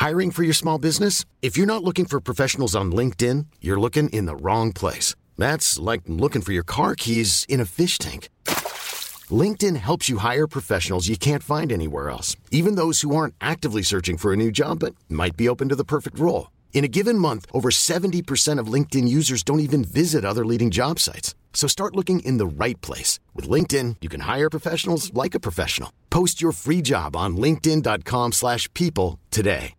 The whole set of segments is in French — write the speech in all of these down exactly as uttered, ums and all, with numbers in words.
Hiring for your small business? If you're not looking for professionals on LinkedIn, you're looking in the wrong place. That's like looking for your car keys in a fish tank. LinkedIn helps you hire professionals you can't find anywhere else, even those who aren't actively searching for a new job but might be open to the perfect role. In a given month, over seventy percent of LinkedIn users don't even visit other leading job sites. So start looking in the right place. With LinkedIn, you can hire professionals like a professional. Post your free job on linkedin dot com slash people today.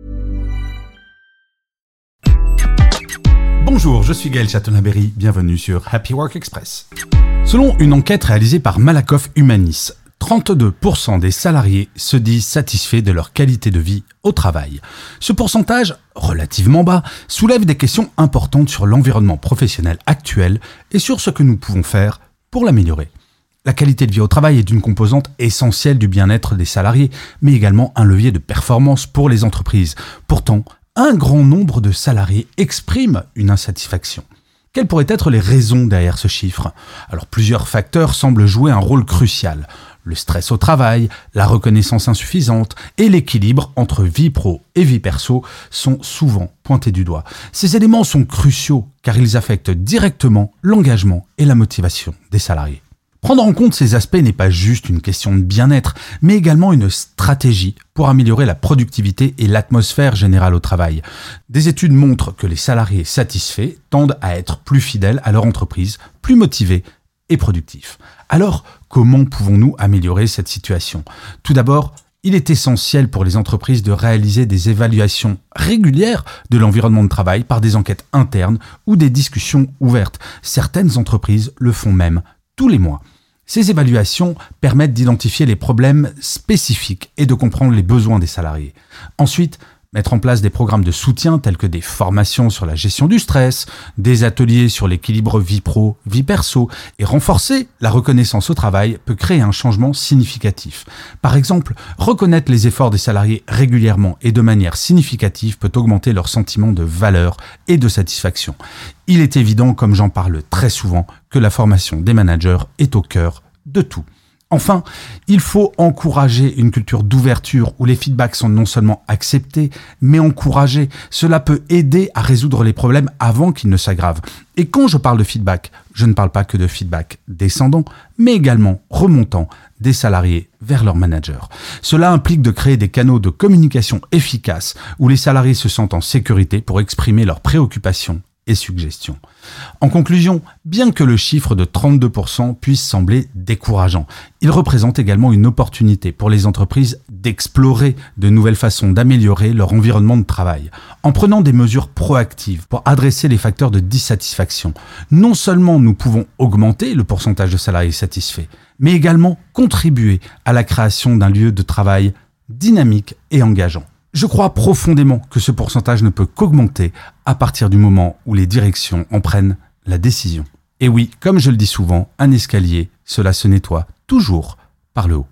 Bonjour, je suis Gaël Chatonaberry, bienvenue sur Happy Work Express. Selon une enquête réalisée par Malakoff Humanis, trente-deux pour cent des salariés se disent satisfaits de leur qualité de vie au travail. Ce pourcentage, relativement bas, soulève des questions importantes sur l'environnement professionnel actuel et sur ce que nous pouvons faire pour l'améliorer. La qualité de vie au travail est une composante essentielle du bien-être des salariés, mais également un levier de performance pour les entreprises. Pourtant, un grand nombre de salariés expriment une insatisfaction. Quelles pourraient être les raisons derrière ce chiffre ? Alors, plusieurs facteurs semblent jouer un rôle crucial. Le stress au travail, la reconnaissance insuffisante et l'équilibre entre vie pro et vie perso sont souvent pointés du doigt. Ces éléments sont cruciaux car ils affectent directement l'engagement et la motivation des salariés. Prendre en compte ces aspects n'est pas juste une question de bien-être, mais également une stratégie pour améliorer la productivité et l'atmosphère générale au travail. Des études montrent que les salariés satisfaits tendent à être plus fidèles à leur entreprise, plus motivés et productifs. Alors, comment pouvons-nous améliorer cette situation ? Tout d'abord, il est essentiel pour les entreprises de réaliser des évaluations régulières de l'environnement de travail par des enquêtes internes ou des discussions ouvertes. Certaines entreprises le font même tous les mois. Ces évaluations permettent d'identifier les problèmes spécifiques et de comprendre les besoins des salariés. Ensuite, mettre en place des programmes de soutien tels que des formations sur la gestion du stress, des ateliers sur l'équilibre vie pro, vie perso et renforcer la reconnaissance au travail peut créer un changement significatif. Par exemple, reconnaître les efforts des salariés régulièrement et de manière significative peut augmenter leur sentiment de valeur et de satisfaction. Il est évident, comme j'en parle très souvent, que la formation des managers est au cœur de tout. Enfin, il faut encourager une culture d'ouverture où les feedbacks sont non seulement acceptés, mais encouragés. Cela peut aider à résoudre les problèmes avant qu'ils ne s'aggravent. Et quand je parle de feedback, je ne parle pas que de feedback descendant, mais également remontant des salariés vers leur manager. Cela implique de créer des canaux de communication efficaces où les salariés se sentent en sécurité pour exprimer leurs préoccupations et suggestions. En conclusion, bien que le chiffre de trente-deux pour cent puisse sembler décourageant, il représente également une opportunité pour les entreprises d'explorer de nouvelles façons d'améliorer leur environnement de travail. En prenant des mesures proactives pour adresser les facteurs de dissatisfaction, non seulement nous pouvons augmenter le pourcentage de salariés satisfaits, mais également contribuer à la création d'un lieu de travail dynamique et engageant. Je crois profondément que ce pourcentage ne peut qu'augmenter à partir du moment où les directions en prennent la décision. Et oui, comme je le dis souvent, un escalier, cela se nettoie toujours par le haut.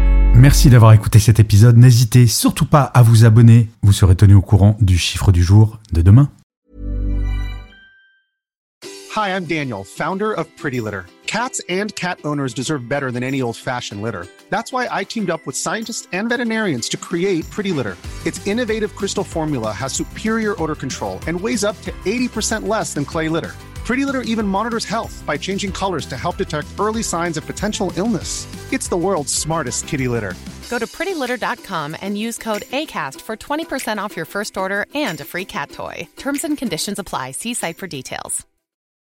Merci d'avoir écouté cet épisode. N'hésitez surtout pas à vous abonner. Vous serez tenu au courant du chiffre du jour de demain. Hi, I'm Daniel, founder of Pretty Litter. Cats and cat owners deserve better than any old-fashioned litter. That's why I teamed up with scientists and veterinarians to create Pretty Litter. Its innovative crystal formula has superior odor control and weighs up to eighty percent less than clay litter. Pretty Litter even monitors health by changing colors to help detect early signs of potential illness. It's the world's smartest kitty litter. Go to pretty litter dot com and use code ACAST for twenty percent off your first order and a free cat toy. Terms and conditions apply. See site for details.